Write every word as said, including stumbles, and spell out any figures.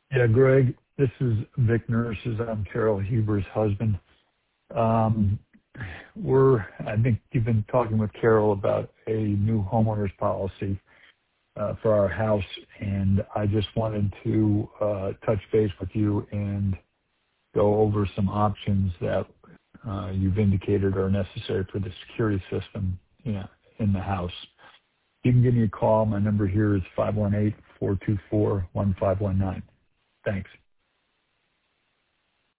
Yeah, Greg, this is Vic Nurses. I'm Carol Huber's husband. Um, we're, I think you've been talking with Carol about a new homeowner's policy uh, for our house, and I just wanted to uh, touch base with you and go over some options that uh, you've indicated are necessary for the security system, you know, in the house. You can give me a call. My number here is five one eight, four two four, one five one nine. Thanks.